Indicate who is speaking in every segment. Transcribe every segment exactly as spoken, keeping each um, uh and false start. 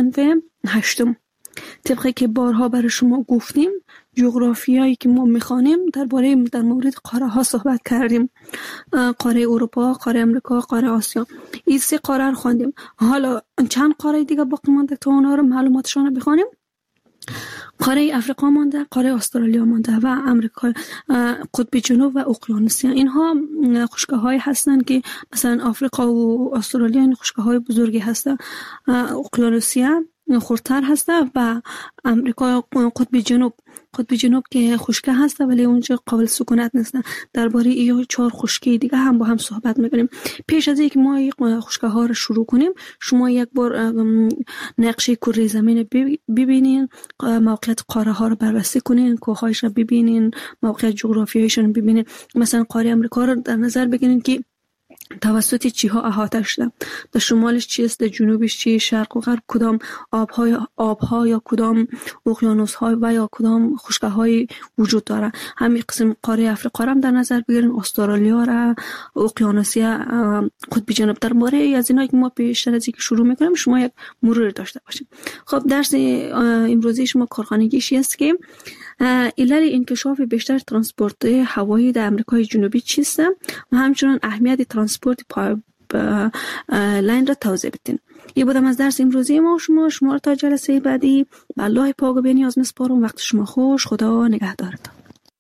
Speaker 1: صنف هشتم. طبقی که بارها برای شما گفتیم، جغرافیایی که ما میخوانیم درباره در مورد قاره ها صحبت کردیم. قاره اروپا، قاره امریکا، قاره آسیا. این سه قاره رو خواندیم. حالا چند قاره دیگه باقی مونده تا اونها رو معلوماتشون رو بخوانیم. قاره افریقا مانده، قاره استرالیا مانده و امریکا، قطب جنوب و اقیانوسیا. اینها خشکه‌هایی هستند که مثلا آفریقا و استرالیا این خشکه‌های بزرگی هستند. اقیانوسیا خردتر هسته و امریکا قطب جنوب قطب جنوب که خشکه هسته ولی اونجا قابل سکونت نیست. درباره این چهار خشکی دیگه هم با هم صحبت میکنیم. پیش از اینکه ما این خشکه ها رو شروع کنیم، شما یک بار نقشه کره زمین ببینین، موقعیت قاره ها رو بررسی کنین، کوههایش رو ببینین، موقعیت جغرافیاییشون رو ببینین. مثلا قاره امریکا رو در نظر بگیرین که توسط چی ها احاطه شده. در شمالش چیست، در جنوبش چی، شرق و غرب کدام آبهای آبها یا کدام اقیانوس های و یا کدام خشکه های وجود داره. همین قسم قاره افریقا هم در نظر بگیرین، استرالیا را، اقیانوسیا، قطب جنوب. درباره از اینا که ما پیش از اینکه شروع میکنیم شما یک مرور داشته باشیم. خب درس امروزی شما کارخانگیشی است که علل انکشاف بیشتر ترانسپورت هوایی در امریکای جنوبی چیست و همچنین اهمیت ترانسپورت لاین را توضیح بدین. یه بودم از درس امروزی ما. شما شما را تا جلسه بعدی به الله پاک و بی‌نیاز میسپارم. وقت شما خوش. خدا نگهدارتان.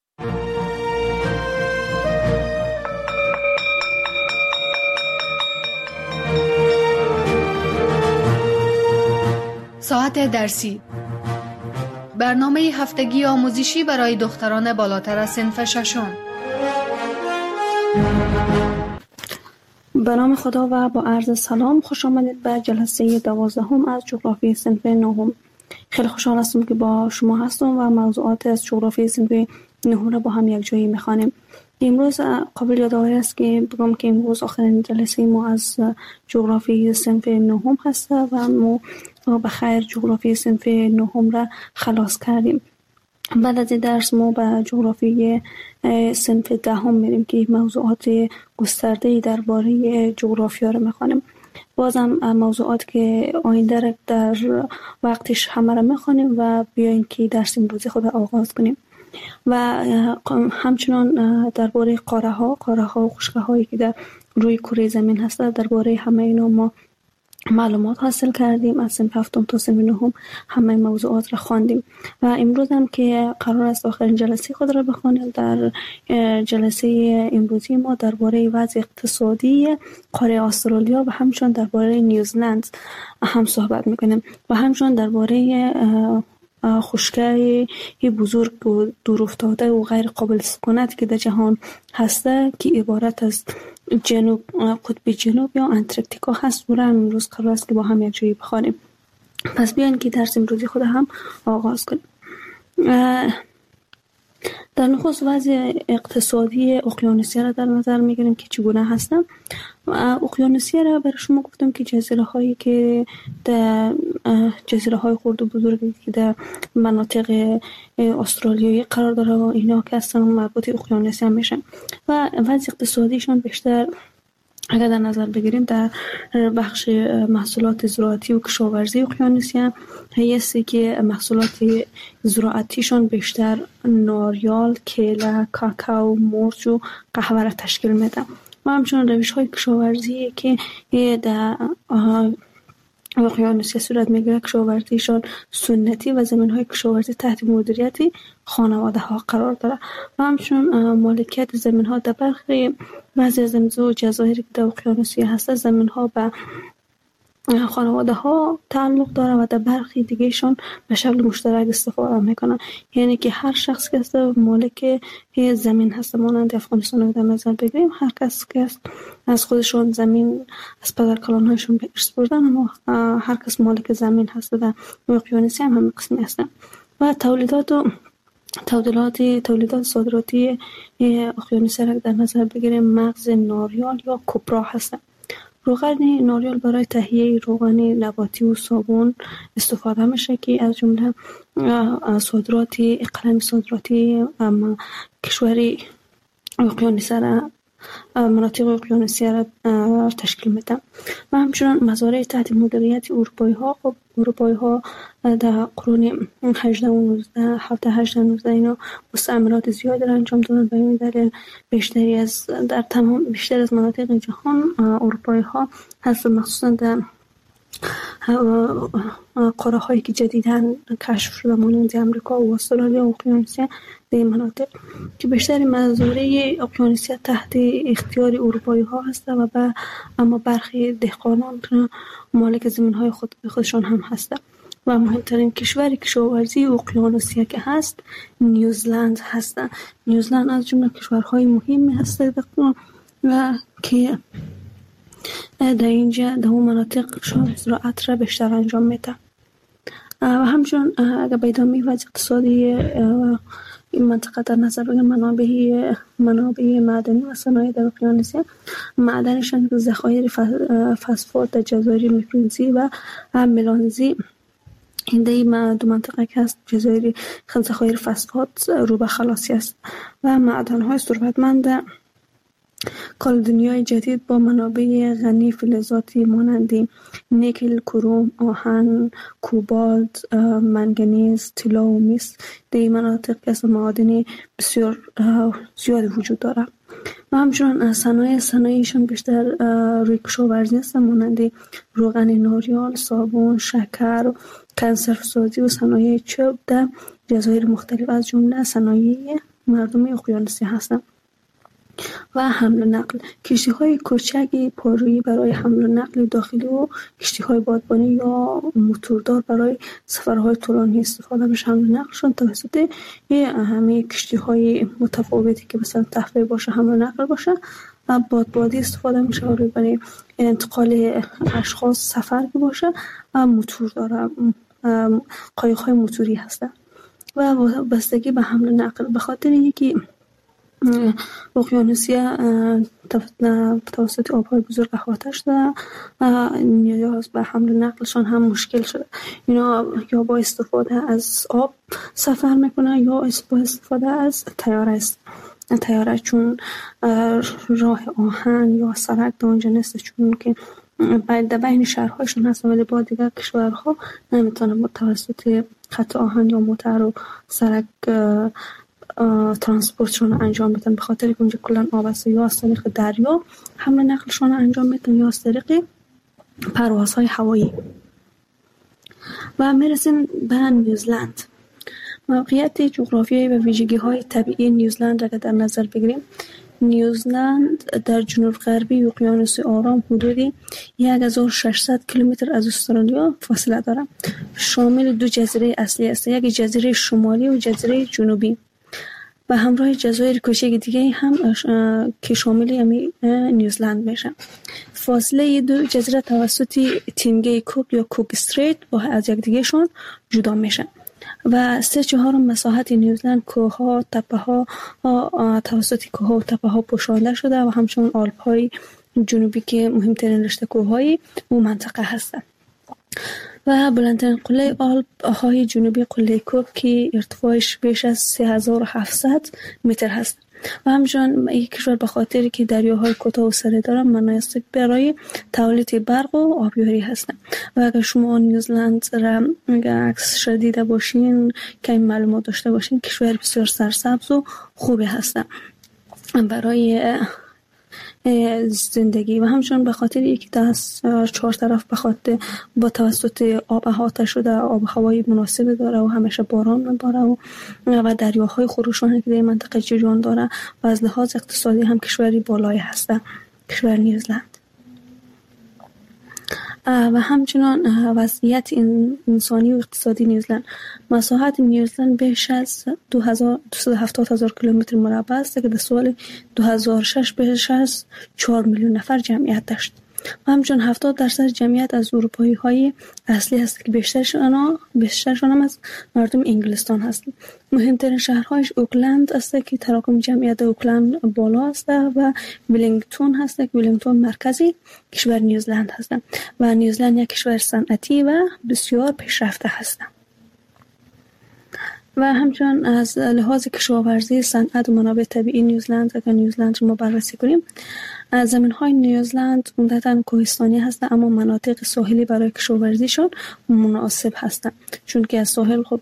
Speaker 2: ساعت درسی، برنامه هفتگی آموزشی برای دختران بالاتر از صنف ششم.
Speaker 1: به نام خدا و با عرض سلام، خوش آمدید به جلسه دوازدهم از جغرافی صنف نهم. خیلی خوشحال هستم که با شما هستم و موضوعات از جغرافی صنف نهم را با هم یک جایی میخوانیم. امروز قابل یادآوری است که بگم که امروز آخرین جلسه ما از جغرافی صنف نهم هست و ما به خیر جغرافی صنف نهم را خلاص کردیم. بعد از این درس ما به جغرافی صنف دهم میریم که موضوعات گسترده درباره جغرافیا را میخوانیم. بازم موضوعات که آینده در وقتش همه را میخوانیم و بیاین که درس امروزی خود آغاز کنیم. و همچنان درباره قاره ها قاره ها و خشکه هایی که در روی کره زمین هست، درباره همه اینا ما معلومات حاصل کردیم. از صنف هفتم تا صنف نهم همه موضوعات را خواندیم و امروز هم که قرار است آخرین جلسه خود را بخوانیم، در جلسه امروزی ما درباره وضع اقتصادی قاره استرالیا و همچنین درباره نیوزلند هم صحبت میکنیم و همچنین درباره خشکی بزرگ و دور افتاده و غیر قابل سکونت که در جهان هسته که عبارت از جنوب قطب جنوب یا انتارکتیکا هست و را امروز قرار است که با هم یک جایی بخوانیم. پس بیاین که درس امروزی خود هم آغاز کنیم. در نخست وضع اقتصادی اقیانوسیا را در نظر میگیریم که چگونه هستند. اقیانوسیا را برای شما گفتم که جزیره هایی که در جزیره های خرد و بزرگی که در مناطق استرالیایی قرار داره و اینا که اصلا مربوط اقیانوسیا میشن و وضع اقتصادیشون بیشتر اگر در نظر بگیریم در بخش محصولات زراعتی و کشاورزی اقیانوسیا هستی که محصولات زراعتیشون بیشتر ناریال، کیله، کاکائو، مرچ و قهوه را تشکیل میده و همچنین روش های کشاورزی که در اقیانوسیا صورت میگیره کشاورزیشون سنتی و زمین های کشاورزی تحت مدیریت خانواده ها قرار داره و همچنین مالکیت زمین ها در برخی بعضی از امضا و جزایر که در اقیانوسیا هست زمین ها به خانواده ها تعلق داره و در برخی دیگهشون به شکل مشترک استفاده میکنن، یعنی که هر شخص که است مالک زمین هست. مانند افغانستان رو در نظر بگیریم هر کس که است از خودشون زمین از پدر کلان هایشون به ارث بردن اما هر کس مالک زمین هست. در اقیانوسیا هم همین قسمی هستن و تولیدات و تولیدات تولیدات صادراتی اقیانوسیا را در نظر بگیریم مغز ناریال یا کوپرا هستن. روغن ناریال برای تهیه روغن نباتی و صابون استفاده میشه که از جمله صادراتی اقلیم صادراتی کشوری اقیانوسیا را مناطق اقیانوسی را تشکیل میدن و همچنان مزارع تحت مدیریت اروپایی ها. خب اروپایی ها در قرون هجده و نوزده هفده هجده نوزده اینا مستعمرات زیادی را انجام دادن. به این دلیل بیشتری از در تمام بیشتر از مناطق جهان اروپایی ها هستن، مخصوصا در قاره هایی که جدیداً کشف شده مانند امریکا و استرالیا و اقیانوسیا در این مناطق که بیشتر مزارع اقیانوسیا تحت اختیار اروپایی ها هست و با اما برخی دهقانان مالک زمین های خود خودشان هم هستند. و مهمترین کشور کشاورزی اقیانوسیا که هست نیوزلند هست. نیوزلند از جمله کشورهای مهمی هست و که در اینجا در اون مناطق شان زراعت را بیشتر انجام میده. و همچنان اگر به ادامه وضع اقتصادی این منطقه در نظر بگیریم، منابع منابع معدنی و صنایع در اقیانوسیا معدنشان ذخایر فسفات در جزایر میکرونزی و ملانزی این در دو منطقه که هست جزایر ذخایر فسفات رو به خلاصی است و معدن‌های ثروتمند کالدونیای جدید با منابع غنی فلزاتی مانند نیکل، کروم، آهن، کوبالت، منگنیز، طلا و مس در این مناطق از معادن بسیار زیادی وجود دارد. و همچنان صنایع صنایعشان بیشتر روی کشاورزی است مانند روغن ناریال، صابون، شکر، کنسروسازی و صنایع چوب در جزایر مختلف از جمله صنایع مردم اقیانوسیا هستند. و حمل و نقل کشتی های کوچک پارویی برای حمل و نقل داخلی و کشتی های بادبانی یا موتوردار برای سفرهای طولانی استفاده میشه. حمل و نقلشون توسط همه کشتی های متفاوتی که مثلا تفریح باشه، حمل و نقل باشه و بادبادی استفاده میشه برای انتقال اشخاص سفر که باشه و موتور داره، قایق های موتوری هستن و بستگی به حمل و نقل به خاطر اینکه اقیانوسیا توسط آب‌های بزرگ احاطه شده و نیاز به حمل و نقلشان هم مشکل شده. اینا یا با استفاده از آب سفر میکنه یا با استفاده از تیاره است. تیاره چون راه آهن یا سرک در اونجا نیست، چون که بعد بین شهرهایشون هست ولی با دیگر کشورها نمیتونه توسط خط آهن یا موتر و سرک ترانسپورتشون انجام بدن، به خاطر که اونجا کلان آب است. یا از طریق دریا حمل نقلشون انجام بدن یا از طریق پروازهای هوایی. و میرسیم به نیوزلند. موقعیت جغرافیایی و ویژگی های طبیعی نیوزلند را در نظر بگیریم، نیوزلند در جنوب غربی اقیانوس آرام حدودی هزار و ششصد کیلومتر از استرالیا فاصله دارد. شامل دو جزیره اصلی است، یک جزیره شمالی و جزیره جنوبی و همراه جزایر کوچک دیگه هم که شامل نیوزلند میشه. فاصله دو جزیره توسط تینگه کوک یا کوک استریت با از یک دیگه شون جدا میشه و سه چهارم مساحت نیوزلند کوه‌ها، تپه‌ها توسط کوه‌ها و تپه‌ها پوشانده شده و همچنین آلپ‌های جنوبی که مهمترین رشته کوه‌های اون منطقه هستند. و بلندترین قله آلپ های جنوبی قله کوک که ارتفاعش بیش از سه هزار و هفتصد متر هست و همچنین این کشور به خاطر که دریاهای کوتاه و سره داره مناسب برای تولید برق و آبیاری هستند. و اگر شما نیوزلند را عکسش دیده باشین که این معلومات داشته باشین، کشور بسیار سرسبز و خوبی هستند برای زندگی و همچنین به خاطر یکی دست چهار طرف به خاطر با توسط آب احاطه شده، آب هوایی مناسب داره و همیشه باران میباره و و دریاهای خروشان که در منطقه جریان داره و از لحاظ اقتصادی هم کشوری بالایی هسته کشور نیوزلند. و همچنان وضعیت انسانی و اقتصادی نیوزلند، مساحت نیوزلند بیش از دو هزار و دویست و هفتاد هزار کیلومتر مربع است که در سال دو هزار و شش بیش از چهار میلیون نفر جمعیت داشت و همچنین هفتاد درصد جمعیت از اروپایی های اصلی هست که بیشترشان بیشترشان هم از مردم انگلستان هستند. مهمترین شهرهایش اوکلند است که تراکم جمعیت اوکلند بالا است و ولینگتون هست که ولینگتون مرکزی کشور نیوزلند هست و نیوزلند یک کشور صنعتی و بسیار پیشرفته هست. و همچنین از لحاظ کشاورزی، صنعت و منابع طبیعی نیوزلند، اگر نیوزلند رو ما بررسی کنیم، زمین‌های نیوزلند عمدتاً کوهستانی هستند، اما مناطق ساحلی برای کشاورزیشون مناسب هستند، چون که از ساحل خب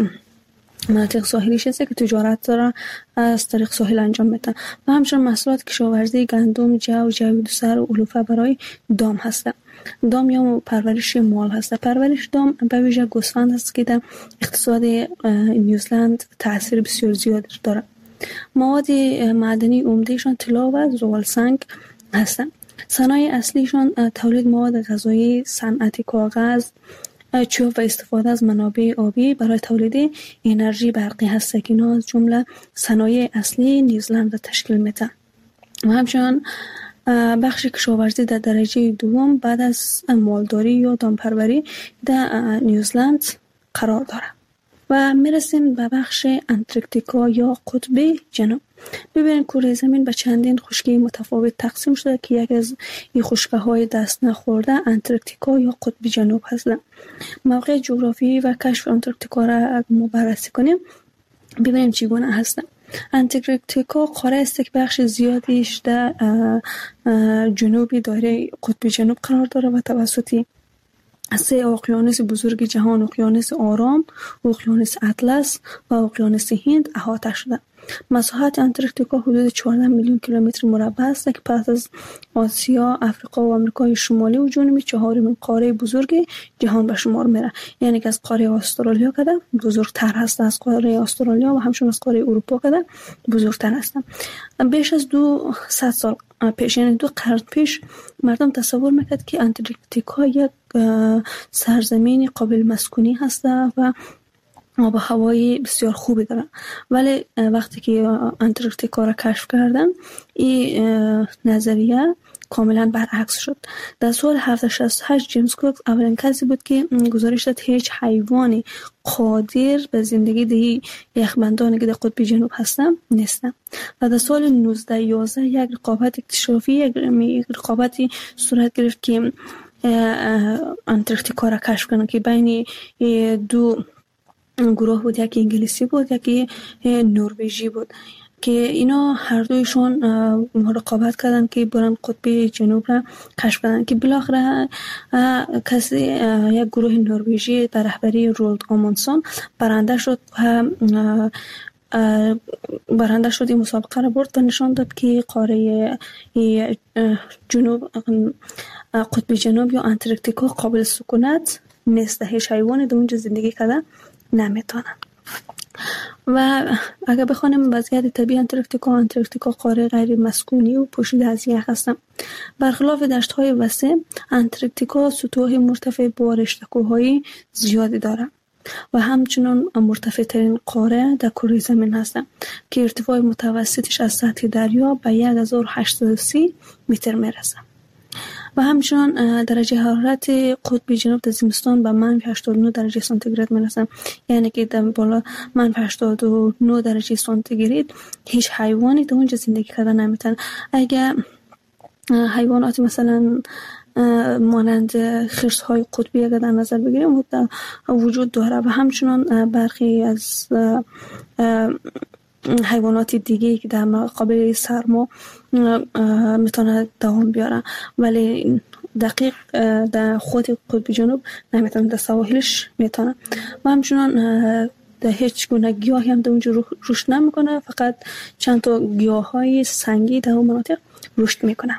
Speaker 1: مناطق ساحلی هست که تجارت دارن از طریق ساحل انجام میدن و همچنین محصولات کشاورزی گندم، جو، جویدوسر و علوفه برای دام هستند. دام یا پرورش مال هست. پرورش دام به ویژه گوسفند هست که در اقتصاد نیوزلند تاثیر بسیار زیاد داره. مواد معدنی عمدهشان طلا و زغال سنگ هستند. صنایع اصلیشان تولید مواد غذایی، صنعت کاغذ، چوب و استفاده از منابع آبی برای تولید انرژی برقی هست که اینا از جمله صنایع اصلی نیوزلند را تشکیل میدن. و همچنین بخش کشاورزی در درجه دوم بعد از مالداری یا دامپروری در نیوزلند قرار داره. و میرسیم به بخش انتارکتیکا یا قطب جنوب. ببینید کره زمین به چندین خشکی متفاوت تقسیم شده که یک از این خشکی‌های دست نخورده انتارکتیکا یا قطب جنوب هستند. موقع جغرافیایی و کشف انتارکتیکا را ما بررسی کنیم ببینیم چگونه هستند. انتارکتیکا قاره است که بخش زیادیش در جنوبی دایره قطب جنوب قرار داره و توسط سه اقیانوس بزرگ جهان، اقیانوس آرام، اقیانوس اطلس و اقیانوس هند احاطه شده. مساحت انتارکتیکا حدود چهارده میلیون کیلومتر مربع است که پس از آسیا، افریقا و آمریکای شمالی و جنوبی چهارمین قاره بزرگ جهان به شمار میره. یعنی که از قاره استرالیا کده بزرگتر هست، از قاره استرالیا و همچنین از قاره اروپا کده بزرگتر هست. بیش از دو صد سال پیش، یعنی دو قرن پیش، مردم تصور میکرد که انتارکتیکا یک سرزمین قابل مسکونی هست و آب و هوای بسیار خوبی داره. ولی وقتی که انتارکتیکا را کشف کردن این نظریه کاملا برعکس شد. در سال هفتصد و شصت و هشت جیمز کوک اولین کسی بود که گزارش داد هیچ حیوانی قادر به زندگی در یخبندانی که در قطب جنوب هستن نیستن. و در سال نوزده یازده یک رقابت اکتشافی، یک رقابتی صورت گرفت که انتارکتیکا را کشف کنن که بین دو گروه بود، یکی انگلیسی بود یکی نروژی بود که اینا هر دویشون رقابت کردن که برن قطب جنوب را کشف کردن که بالاخره کسی یک گروه نروژی در رهبری رولد آموندسن برنده شد و برنده شد. این مسابقه را برد و نشان داد که قاره جنوب، قطب جنوب یا انتارکتیکا قابل سکونت نیست، هیچ حیوانی در اونجا زندگی کرده نمیتونن. و اگر بخوانیم وضعیت طبیعی انتارکتیکا، انتارکتیکا قاره غیر مسکونی و پوشیده از یخ هستند. برخلاف دشت‌های وسیع، انتارکتیکا سطوح مرتفع با رشته‌کوه‌های زیادی دارد و همچنین مرتفع ترین قاره در کره زمین هستند که ارتفاع متوسطش از سطح دریا به هزار و هشتصد و سی متر میرسه. و همچنین درجه حرارت قطب جنوب در زمستان به منفی هشتاد و نه درجه سانتیگراد میرسه. یعنی که در بالا منفی هشتاد و نه درجه سانتیگراد هیچ حیوانی در اونجا زندگی کردن نمیتونه. اگر حیوانات مثلا مانند خرس‌های قطبی اگر در نظر بگیریم وجود داره و همچنین برخی از حیوانات دیگه که در مقابل سرما میتونه دوام بیاره، ولی دقیق در خود قطب جنوب نمیتونه، در سواحلش میتونه. و همچنین در هیچ گونه گیاهی هم در اونجا رشد نمیکنه، فقط چند تا گیاهای سنگی در اون مناطق رشد میکنه.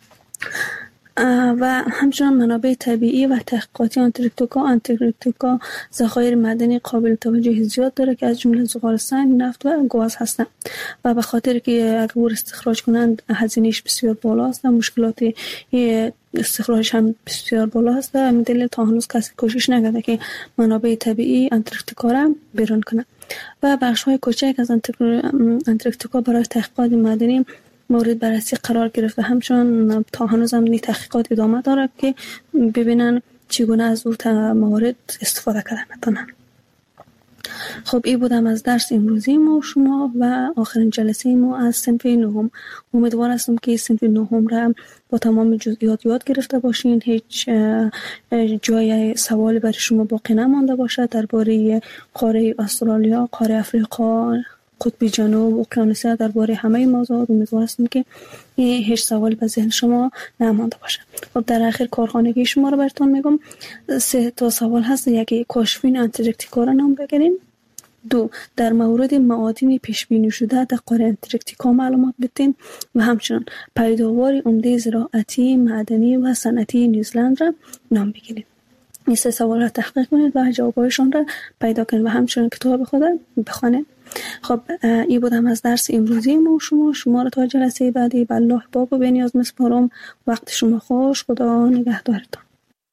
Speaker 1: و همچنین منابع طبیعی و تحقیقاتی انتارکتیکا انتارکتیکا ذخایر معدنی قابل توجه زیاد داره که از جمله زغال سنگ، نفت و گاز هستند و به خاطر که اگر استخراج کنند هزینه‌اش بسیار بالاست و مشکلات استخراجش هم بسیار بالا است. و همین دلیل تا هنوز کسی کوشش نکرده که منابع طبیعی انتارکتیکا را بیرون کنه. و بخش‌های کوچک از انتارکتیکا برای تحقیقات معدنی مورد بررسی قرار گرفت و همچنین تا هنوز هم تحقیقات ادامه داره که ببینن چگونه از اون موارد استفاده کردن میتونن. خب این بودم از درس امروزی ما و شما و آخرین جلسه ما از صنف نهم. امیدوار هستم که صنف نهم را با تمام جزئیات یاد گرفته باشین، هیچ جای سوالی برای شما باقی نمانده باشه درباره قاره استرالیا، قاره افریقا، قطب جنوب، اقیانوسیا، درباره همه موضوعات. امیدوار هستم که هیچ سوالی به ذهن شما نمانده باشه. خب در آخر کارخانگی شما رو براتون میگم. سه تا سوال هست. یکی کاشفین انتارکتیکا را نام بگیریم. دو، در مورد معادن پیش بینی شده در قاره انتارکتیکا معلومات بدین و همچنین پیداوار عمده زراعتی، معدنی و صنعتی نیوزلند را نام بگیریم. این سه سوال را تحقیق کنید و جوابایشان را پیدا کنید و همچنین کتاب خود بخوانید. خب این بودم از درس امروزی ما و شما. شما را تا جلسه بعدی به الله باب و بنیاز میسپارم. وقت شما خوش. خدا نگهدارتان.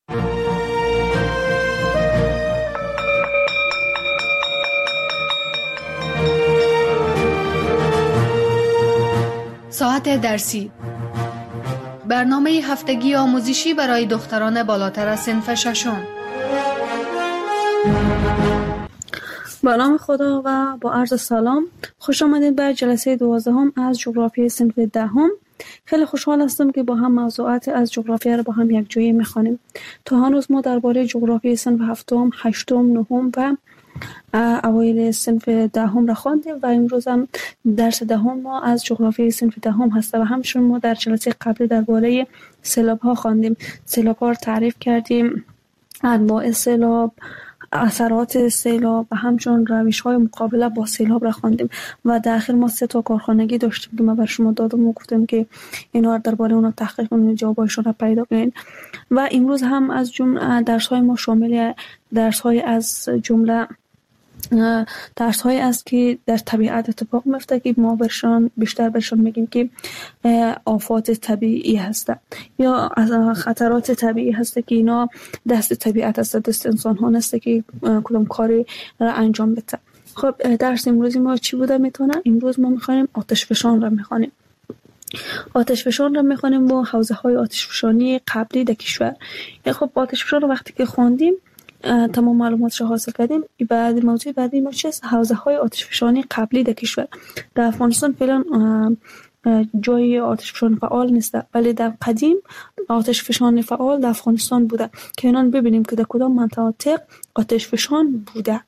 Speaker 2: ساعت درسی، برنامه هفتگی آموزشی برای دختران بالاتر از صنف ششم.
Speaker 1: با نام خدا و با عرض سلام، خوش آمدید به جلسه دوازدهم از جغرافی صنف دهم. خیلی خوشحال هستم که با هم موضوعات از جغرافیا رو با هم یک جایی میخوانیم. تا هنوز ما درباره جغرافی صنف هفتم، هشتم، نهم و اوایل صنف دهم را خواندیم و امروز هم درس دهم ما از جغرافی صنف دهم هست و همچنین ما در جلسه قبلی درباره سیلاب ها خواندیم. سیلاب ها رو تعریف کردیم، انواع سیلاب، اثرات سیلاب و همچنین روش های مقابله با سیلاب را خواندیم و در آخر ما سه تا کارخانگی داشتیم که ما بر شما دادم و گفتم که اینا رو درباره اونا تحقیق کنید، جوابایشون را پیدا کنید. و امروز هم از جمله درس های ما شامل درس های از جمله درس های است که در طبیعت اتفاق میفته که ما برشان بیشتر برشان میگیم که آفات طبیعی هسته یا خطرات طبیعی هسته که اینا دست طبیعت هسته، دست انسان ها نسته که کدام کاری را انجام بده. خب درس امروزی ما چی بوده میتونه؟ امروز ما میخوانیم آتش فشان را میخوانیم. آتش فشان را میخوانیم با حوزه های آتش فشانی قبلی در کشور. خب آتش فشان رو وقتی که خواندیم تمام معلوماتش حاصل کردیم. بعد موضوع بعدی ما چیست؟ حوزه های آتش فشانی قبلی در کشور. در افغانستان فعلا جای آتش فشان فعال نیست، ولی در قدیم آتش فشان فعال در افغانستان بوده که اینان ببینیم که در کدام مناطق آتش فشان بوده.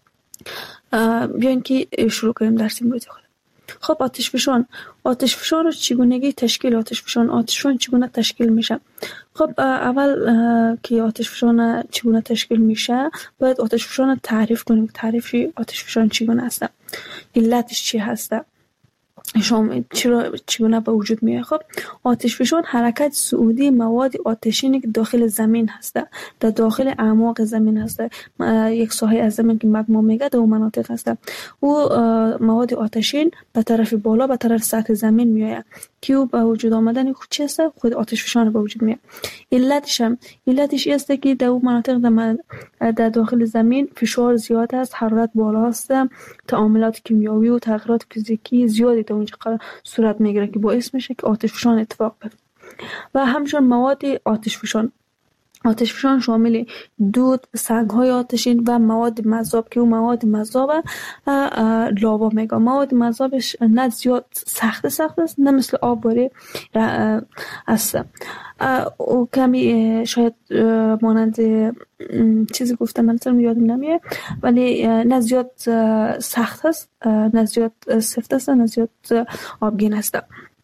Speaker 1: بیاین که شروع کنیم درس امروزی خود. خب آتش فشان آتش فشان رو چگونگی تشکیل آتش فشان آتش فشان چگونه تشکیل میشه؟ خب اول که آتش فشان چگونه تشکیل میشه باید آتش فشان تعریف کنیم. تعریف آتش فشان چگونه است، علتش چی هسته، شما چرا چگونه به وجود میاد؟ خب آتش فشان حرکت صعودی مواد آتشینی که داخل زمین هسته، در داخل اعماق زمین هسته. یک ساحه از زمین که مگما میگه در اون مناطق هسته. او مواد آتشین به طرف بالا به طرف سطح زمین میآید که او به وجود آمدن خود چی است؟ خود آتش فشان به وجود میاد. علتش هم علتش است که در اون مناطق در داخل زمین فشار زیاد است، حرارت بالا است، تعاملات کیمیایی و تغییرات فیزیکی زیادی در اونجا صورت میگیره که باعث میشه که آتش فشان اتفاق بیفته. و همچنین مواد آتش فشان آتش فشان شامل دود، سنگ‌های آتشین و مواد مذاب که اون مواد مذاب لاوا میگه. مواد مذابش نه زیاد سخت سخت است، نه مثل آب باری است. او کمی شاید مانند چیزی گفتم من اصلا یادم نمیاد، ولی نه زیاد سخت است، نه زیاد سفت است، نه زیاد آبگین است.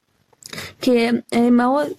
Speaker 1: که مواد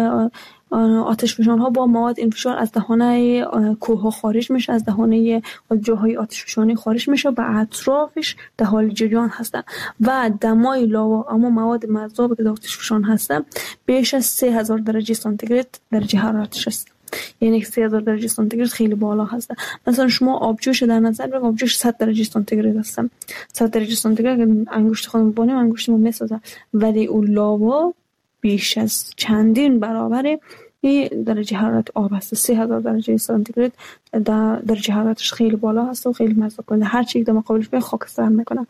Speaker 1: آتش فشان ها با مواد انفجار از دهانه کوه ها خارج میشه، از دهانه جاهای آتش فشانی خارج میشه و اطرافش در حال جریان هستن و دمای لاوا اما مواد مذاب که در آتش فشان هستن بیش از سه هزار درجه سانتیگراد درجه حرارتش هست. یعنی سه هزار درجه سانتیگراد خیلی بالا هست. مثلا شما آبجوش در نظر بگیرید، آبجوش صد درجه سانتیگراد هست. صد درجه سانتیگراد انگشت خودمون بانیم انگشتمون میسازه، ولی اون لاوا بیش از چندین برابر این درجه حرارت آب هست. سه هزار درجه سانتیگراد در درجه حرارتش خیلی بالا هست و خیلی مذاب کننده. هر چیزی در مقابلش به خاکستر میکنه.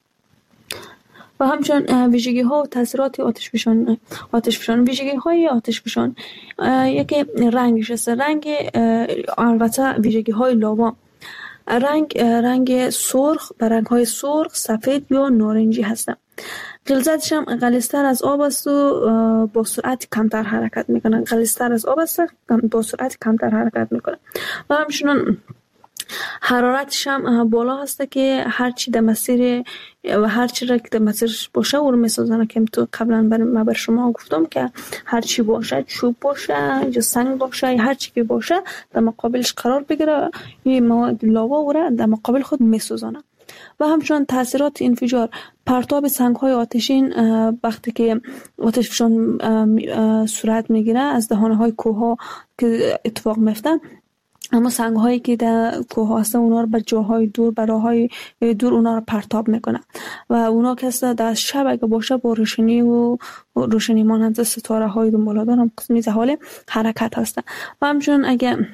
Speaker 1: و همچنین ویژگی ها و تاثیرات آتش فشان آتش فشان ویژگی های آتش فشان یکی رنگش است. رنگ البته ویژگی های لاوا رنگ رنگ سرخ و رنگ های سرخ، سفید یا نارنجی هستند. غلظتش هم غلیظتر از آب است و با سرعت کمتر حرکت میکنه. غلیظتر از آب است، با سرعت کمتر حرکت میکنه. و همچنین حرارتش هم بالا هست که هر چی در مسیر و هر چی را که در مسیرش باشه او رو میسازنه. که تو قبلا من بر شما گفتم که هر چی باشه، چوب باشه یا سنگ باشه یا هر چی که باشه در مقابلش قرار بگیره، یه مواد لاوا او را در مقابل خود میسازنه. و همچنین تاثیرات انفجار، پرتاب سنگ‌های آتشین وقتی که آتش فشان صورت میگیره از دهانه‌های کوه‌ها که اتفاق میفته، اما سنگ‌هایی که در کوه هستن اونا رو به جاهای دور، به راه‌های دور اونا رو پرتاب میکنه و اونا که در شب اگه باشه با روشنی و روشنی مانند ستاره‌های دنباله‌دار هم قسمی در حال حرکت هستن. و همچنین اگه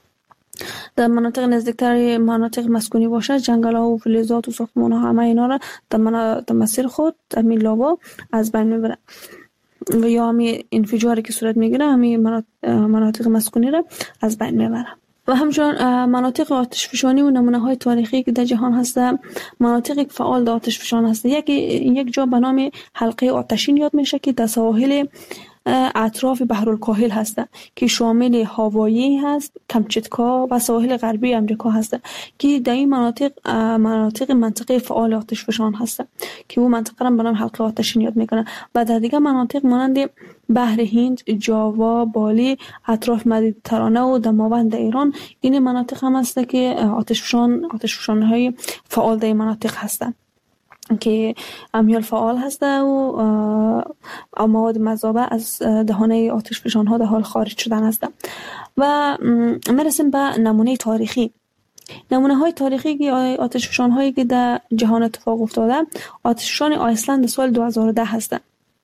Speaker 1: در مناطق نزدیکتر مناطق مسکونی باشه، جنگل‌ها و فلزات و ساختمان‌ها همه اینا رو در مسیر خود همین لاوا از بین میبره و یا همین انفجاری که صورت میگیره همین مناطق مسکونی رو از بین میبره. و همچنین مناطق آتش فشانی و نمونه های تاریخی که در جهان هست، مناطقی که فعال در آتش فشان هست، یک یک جا به نام حلقه آتشین یاد میشه که در سواحل اطراف بحرالکاهل هست که شامل هاوایی هست، کمچتکا و سواحل غربی امریکا هست که در این مناطق مناطق منطقه فعال آتش فشان هست که او منطقه را به نام حلقه آتشین یاد میکنه. و در دیگر مناطق مانند بحر هند، جاوا، بالی، اطراف مدیترانه و دماوند ایران، این مناطق هم هست که آتش فشان آتش فشان های فعال در این مناطق هستند که امیال فعال هسته و مواد مذابه از دهانه آتش فشان ها در حال خارج شدن هستند. و میرسیم به نمونه تاریخی. نمونه های تاریخی که آتش فشان هایی که در جهان اتفاق افتاده، آتش فشان آیسلند سال دو هزار و ده هستند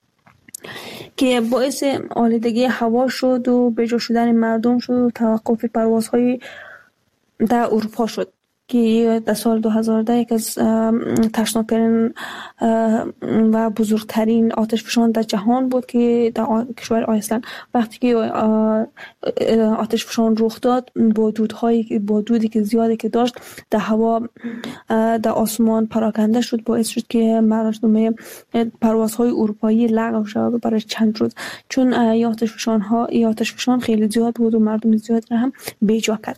Speaker 1: که باعث آلودگی هوا شد و بجا شدن مردم شد و توقف پروازهای در اروپا شد که در سال دو هزار و ده یک از ترسناکترین و بزرگترین آتش فشان در جهان بود که در کشور آیسلند وقتی که آتش فشان رخ داد با دودهایی با دودی که زیادی که داشت در هوا در آسمان پراکنده شد، باعث شد که مردم پروازهای اروپایی لغو شد برای چند روز، چون این آتش فشان ها این آتش فشان خیلی زیاد بود و مردم زیاد را هم بیجا کرد.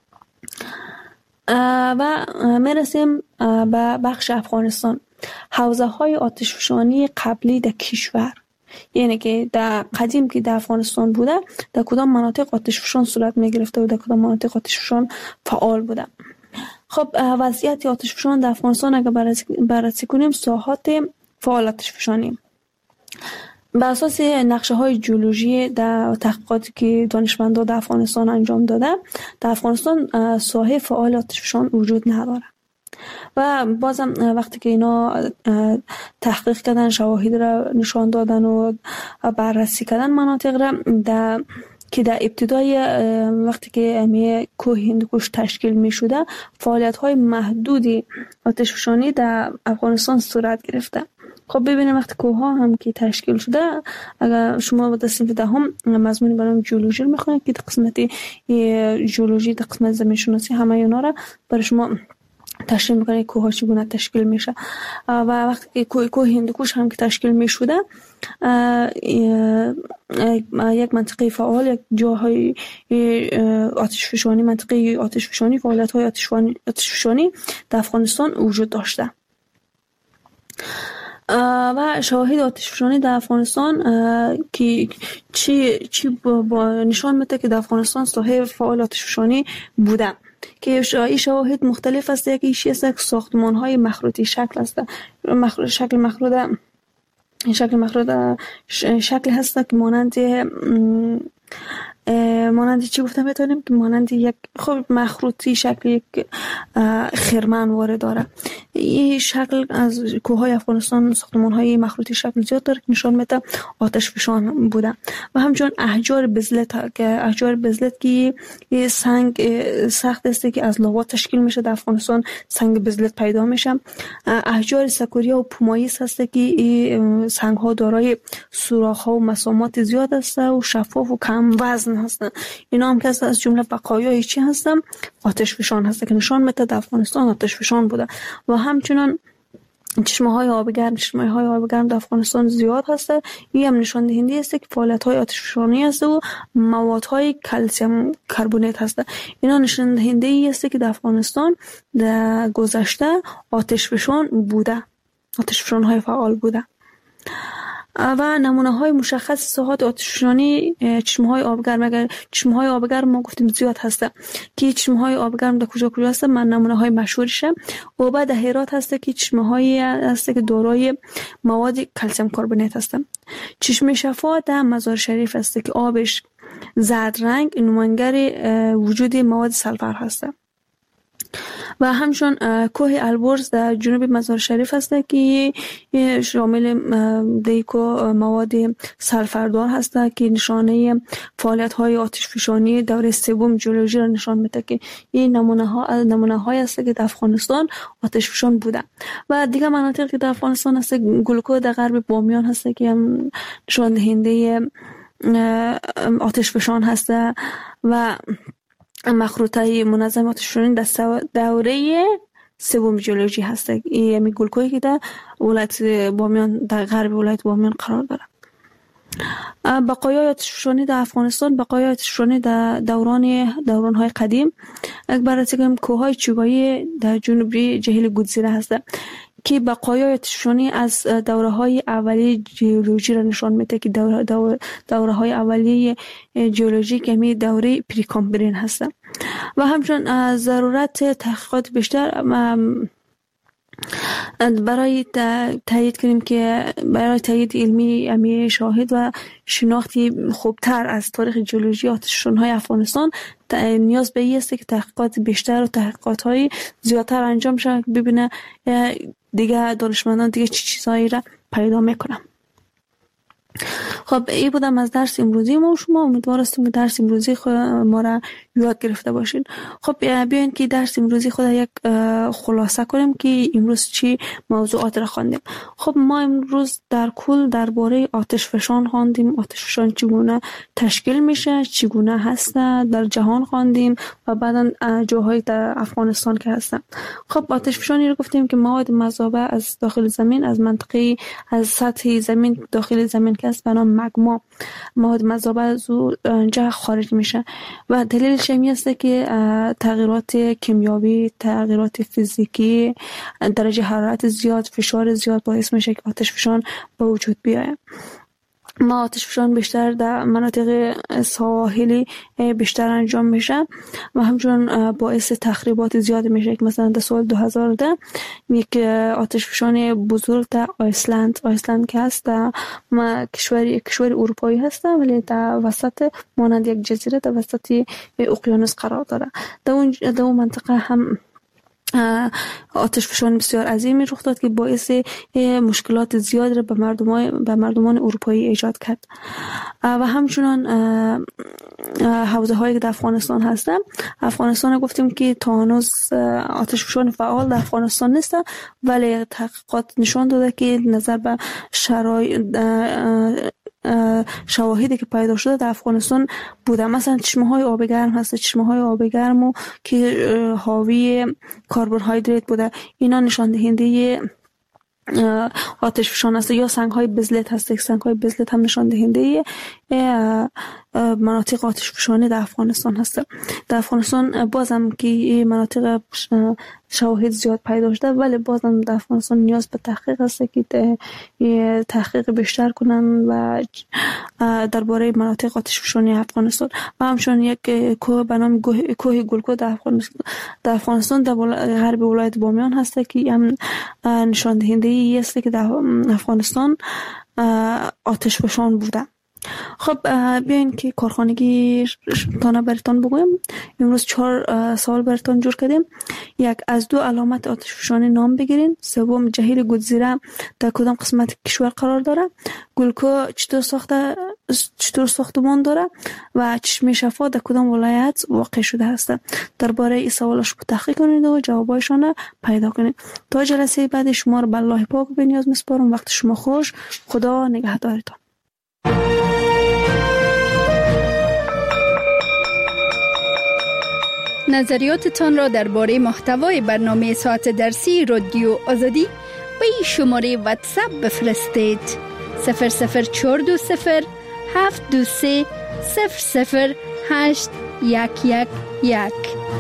Speaker 1: و میرسیم به بخش افغانستان. حوزه های آتش فشانی قبلی در کشور، یعنی که در قدیم که در افغانستان بوده در کدام مناطق آتش فشان صورت می گرفته و در کدام مناطق آتش فشان فعال بوده. خب وضعیت آتش فشان در افغانستان اگر بررسی کنیم، ساحات فعال آتش فشانی بر اساس نقشه های جیولوژی در تحقیقاتی که دانشمندان در افغانستان انجام داده، در افغانستان ساحه فعال آتش فشان وجود نداره. و بازم وقتی که اینا تحقیق کردن، شواهد را نشان دادن و بررسی کردن مناطق را در که در ابتدای وقتی که امی کوه هندوکش تشکیل می شده، فعالیت های محدودی آتش فشانی در افغانستان صورت گرفته. خب ببینیم وقتی کوه ها هم که تشکیل شده، اگر شما با صنف دهم مضمون برای جیولوژی رو میخونید که قسمت جیولوژی، در قسمت زمین شناسی همه اینا را برای شما تشریح میکنه کوه ها چگونه تشکیل میشه. و وقتی کوه کوه هندوکش هم که تشکیل میشده، یک منطقه فعال، یک جاهای آتش فشانی، منطقه آتش فشانی، فعالیت های آتش فشانی در افغانستان وجود داشته. و شواهد آتش فشانی در افغانستان که چی چی با نشان میده که در افغانستان ساحه فعال آتش فشانی بوده، که این شواهد مختلف است. یکی است ساختمان های مخروطی شکل است، مخروط شکل مخروط شکل مخروط شکل هست که مانند مانند چی گفتم بتونیم که مانند یک خب مخروطی شکل یک خرمن وارد داره. این شکل از کوههای افغانستان ساختمان‌های مخروطی شکل زیاد داره که نشان میده آتش فشان بوده. و همچنین احجار بزلت که احجار بزلت که سنگ سخت است که از لاوا تشکیل میشه در افغانستان، سنگ بزلت پیدا میشه. احجار سکوریا و پومایس هست که این سنگ ها دارای سوراخ ها و مسامات زیاد است و شفاف و کم وزن هستند. اینا هم که از جمله بقایای چی هستن؟ آتش فشان هست که نشان میده در افغانستان آتش فشان بوده. و همچنین چشمه های آب گرم چشمه های آب گرم در افغانستان زیاد هست. این هم نشان دهنده است که فعالیت های آتش فشانی است و مواد های کلسیم کربونات هست. اینا نشان دهنده ای است که در افغانستان در گذشته آتش فشان بوده، آتش فشان های فعال بوده. و نمونه های مشخص ساحات آتش فشانی چشمه های آب گرم، اگر چشمه های آب گرم ما گفتیم زیاد هسته که چشمه های آب گرم در کجا کجا هست. من نمونه های مشهورشه و بعد هرات هسته که چشمه های هسته که دارای مواد کلسیم کربونات هستن. چشمه شفا در مزار شریف هسته که آبش زرد رنگ نمایانگر وجود مواد سلفر هسته. و همچنین کوه البرز در جنوب مزار شریف هست که شامل دیکو مواد سلفردار هست که نشانه فعالیت های آتش فشانی دوره سوم ژئولوژی را نشان میده که این نمونه ها نمونه های است که در افغانستان آتش فشان بوده. و دیگه مناطقی که در افغانستان هست گلکو در غرب بامیان هست که هم نشان دهنده آتش فشان هست و مخروطه منظم آتش فشانی در دوره سوم ژئولوژی هست. این می گلکویی که در ولایت بامیان در غرب ولایت بامیان قرار داره. بقایای آتش فشانی در افغانستان، بقایای آتش فشانی در دوران دوران‌های قدیم بررسی کنیم کوههای چوبایی در جنوبی جهیل گودزیره هست که بقایای آتش فشانی از دوره‌های اولیه ژئولوژی را نشان میده که دوره دوره دوره‌های اولیه ژئولوژی که می دوره پریکامبرین هست. و همچنین ضرورت تحقیقات بیشتر برای تایید کنیم که برای تایید علمی امی شاهد و شناختی خوبتر از تاریخ ژئولوژی آتش فشان‌های افغانستان نیاز به این است که تحقیقات بیشتر و تحقیقات‌های زیادتر انجام شود که ببینه دیگه دانشمندان دیگه چی چیزایی را پیدا میکنن. خب این بودم از درس امروزی ما و شما. امیدوار هستم که درس امروزی خود ما را یاد گرفته باشین. خب بیاین که درس امروزی خود یک خلاصه کنیم که امروز چی موضوعات را خواندیم. خب ما امروز در کل درباره آتش فشان خواندیم، آتش فشان چگونه تشکیل میشه، چگونه هست در جهان خواندیم و بعدا جاهای در افغانستان که هستن. خب آتش فشانی رو گفتیم که مواد مذابه از داخل زمین، از منطقه از سطح زمین داخل زمین که است به نام مگما، مواد مذابه از اونجا خارج میشه و دلیلش این است که تغییرات کیمیایی، تغییرات فیزیکی، درجه حرارت زیاد، فشار زیاد باعث میشه که آتش فشان به وجود بیاید. ما آتش فشان بیشتر در مناطق ساحلی بیشتر انجام میشه و همچنین باعث تخریبات زیاد میشه که مثلا در سال دو هزار و ده یک آتش فشان بزرگ در آیسلند آیسلند که هست در کشور کشور اروپایی هست ولی در وسط مانند یک جزیره در وسط اقیانوس قرار داره. در اون در اون منطقه هم آتش فشان بسیار عظیمی رخ داد که باعث مشکلات زیاد را به مردمان به مردمان اروپایی ایجاد کرد. و همچنان حوزه هایی که در افغانستان هستن، افغانستان گفتیم که تا هنوز آتش فشان فعال در افغانستان نیست ولی تحقیقات نشان داده که نظر به شرایط شواهدی که پیدا شده در افغانستان بوده. مثلا چشمه های آب گرم هست، چشمه های آب گرم که حاوی کربوهیدرات بوده، اینا نشان دهنده آتش فشان است. یا سنگ های بزلت هست، سنگ های بزلت هم نشان دهنده مناطق آتش فشانی در افغانستان هست. در افغانستان بازم که مناطق شواهد زیاد پیدا شده ولی بازم در افغانستان نیاز به تحقیق هست که تحقیق بیشتر کنن و درباره مناطق آتش فشانی افغانستان و همچنین یک کوه به نام کوه گلکو در افغانستان در افغانستان در غرب ولایت بامیان هست که هم نشان دهنده ای است که در افغانستان آتش فشان بوده. خب بیاین که کارخانگی تانه برتان بگویم. امروز چهار سوال برتان جور کردیم. یک، از دو علامت آتش فشانی نام بگیرین. سوم، جهیل گودزیره در کدام قسمت کشور قرار داره؟ گلکو چطور ساخته چطور ساختمان داره و چشمه شفا در کدام ولایت واقع شده است؟ درباره این سوالش تحقیق کنید و جوابایشان پیدا کنید. تا جلسه بعد شما رو به الله پاک و بنیاز میسپارم. وقت شما خوش. خدا نگهدارتان.
Speaker 3: نظریاتتان را درباره محتوای برنامه ساعت درسی رادیو آزادی به این شماره واتساپ بفرستید: صفر صفر چهار دو صفر هفت دو سه صفر صفر هشت یک یک یک.